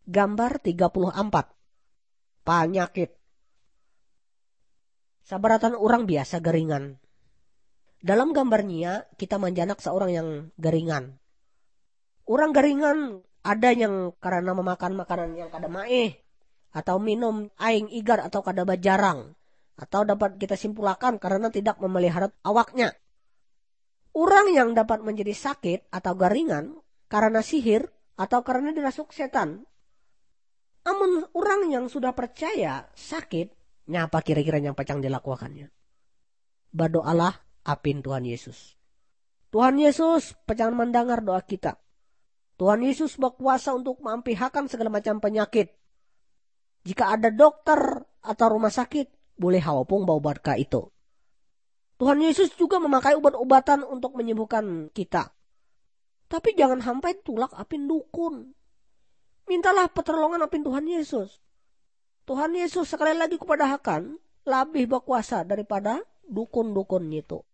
Gambar 34. Penyakit. Sabaratan orang biasa geringan. Dalam gambarnya kita menjanak seorang yang geringan. Orang geringan ada yang karena memakan makanan yang kada maeh, atau minum aing igar atau kada bajarang, atau dapat kita simpulkan karena tidak memelihara awaknya. Orang yang dapat menjadi sakit atau garingan karena sihir atau karena dirasuk setan. Amun orang yang sudah percaya sakit, nyapa kira-kira yang pacang dilakukannya? Berdoalah apin Tuhan Yesus. Tuhan Yesus pacang mendengar doa kita. Tuhan Yesus berkuasa untuk mempihakan segala macam penyakit. Jika ada dokter atau rumah sakit, boleh hawapung bau barca itu. Tuhan Yesus juga memakai obat-obatan untuk menyembuhkan kita. Tapi jangan sampai tulak apin dukun. Mintalah pertolongan apin Tuhan Yesus. Tuhan Yesus sekali lagi kupadahakan lebih berkuasa daripada dukun-dukun itu.